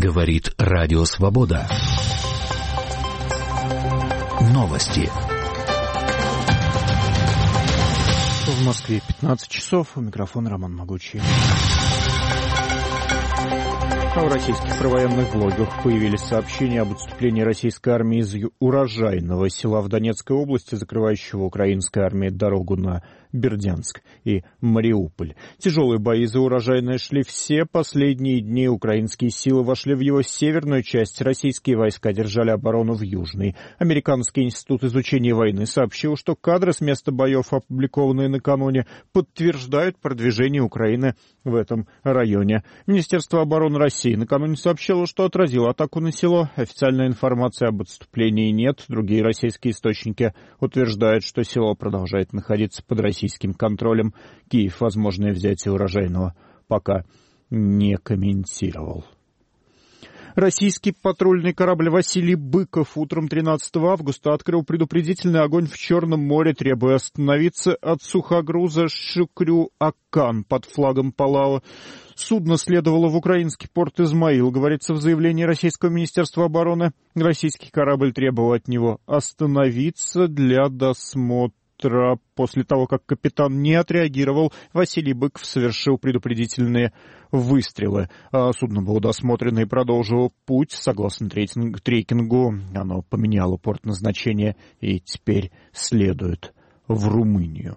Говорит Радио Свобода. Новости. В Москве 15 часов. У микрофона Роман Могучий. В российских провоенных блогах появились сообщения об отступлении российской армии из урожайного села в Донецкой области, закрывающего украинской армии дорогу на Бердянск и Мариуполь. Тяжелые бои за урожайное шли все последние дни. Украинские силы вошли в его северную часть. Российские войска держали оборону в южной. Американский институт изучения войны сообщил, что кадры с места боев, опубликованные накануне, подтверждают продвижение Украины в этом районе. Министерство обороны России накануне сообщило, что отразило атаку на село. Официальной информации об отступлении нет. Другие российские источники утверждают, что село продолжает находиться под российским контролем. Киев возможное взятие урожайного пока не комментировал. Российский патрульный корабль «Василий Быков» утром 13 августа открыл предупредительный огонь в Черном море, требуя остановиться от сухогруза «Шукрю-Акан» под флагом Палау. Судно следовало в украинский порт Измаил, говорится в заявлении Российского Министерства обороны. Российский корабль требовал от него остановиться для досмотра. После того, как капитан не отреагировал, Василий Быков совершил предупредительные выстрелы. Судно было досмотрено и продолжило путь. Согласно трекингу, оно поменяло порт назначения и теперь следует в Румынию.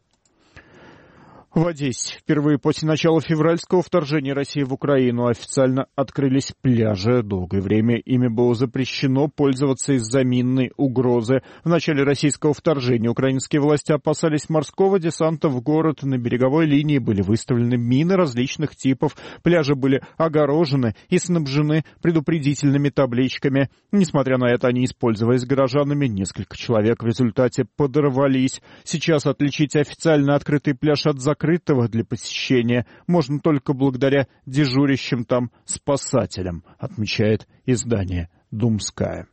В Одессе впервые после начала февральского вторжения России в Украину официально открылись пляжи. Долгое время ими было запрещено пользоваться из-за минной угрозы. В начале российского вторжения украинские власти опасались морского десанта в город. На береговой линии были выставлены мины различных типов. Пляжи были огорожены и снабжены предупредительными табличками. Несмотря на это, они использовались горожанами. Несколько человек в результате подорвались. Сейчас отличить официально открытый пляж от закрытого для посещения можно только благодаря дежурящим там спасателям, отмечает издание «Думская».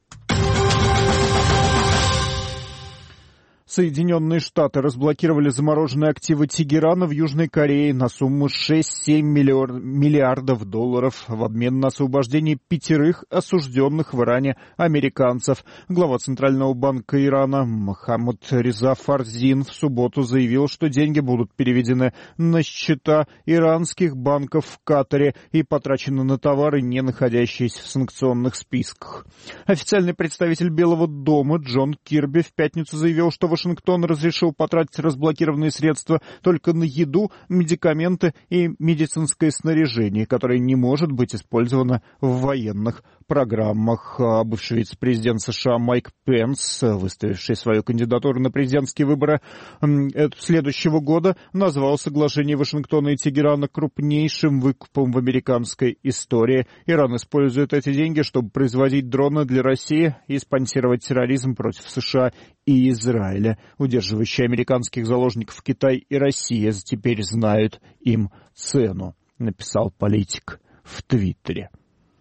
Соединенные Штаты разблокировали замороженные активы Тегерана в Южной Корее на сумму 6-7 миллиардов долларов в обмен на освобождение 5 осужденных в Иране американцев. Глава Центрального банка Ирана Мохаммад Реза Фарзин в субботу заявил, что деньги будут переведены на счета иранских банков в Катаре и потрачены на товары, не находящиеся в санкционных списках. Официальный представитель Белого дома Джон Кирби в пятницу заявил, что Вашингтон разрешил потратить разблокированные средства только на еду, медикаменты и медицинское снаряжение, которое не может быть использовано в военных программах. Бывший вице-президент США Майк Пенс, выставивший свою кандидатуру на президентские выборы следующего года, назвал соглашение Вашингтона и Тегерана крупнейшим выкупом в американской истории. Иран использует эти деньги, чтобы производить дроны для России и спонсировать терроризм против США и Израиля. Удерживающие американских заложников Китай и Россия теперь знают им цену, написал политик в Твиттере.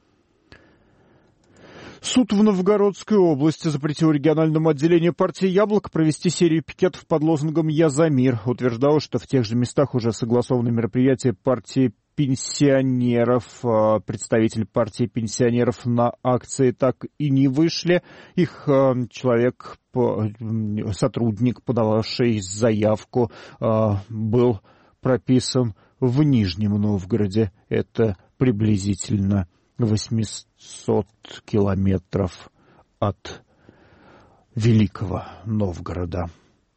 Суд в Новгородской области запретил региональному отделению партии «Яблоко» провести серию пикетов под лозунгом «Я за мир». Утверждал, что в тех же местах уже согласованы мероприятия партии пенсионеров. Представитель партии пенсионеров на акции так и не вышли. Их человек, сотрудник, подававший заявку, был прописан в Нижнем Новгороде. Это приблизительно 800 километров от Великого Новгорода.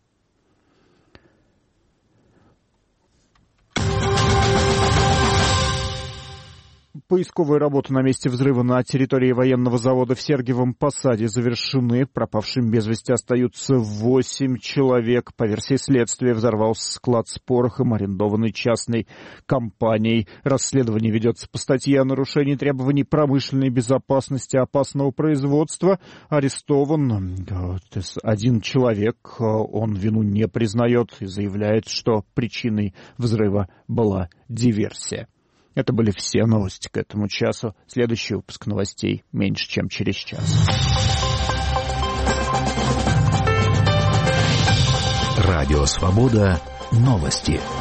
Поисковые работы на месте взрыва на территории военного завода в Сергиевом Посаде завершены. Пропавшим без вести остаются 8 человек. По версии следствия, взорвался склад с порохом, арендованный частной компанией. Расследование ведется по статье о нарушении требований промышленной безопасности опасного производства. Арестован один человек. Он вину не признает и заявляет, что причиной взрыва была диверсия. Это были все новости к этому часу. Следующий выпуск новостей меньше, чем через час. Радио «Свобода». Новости.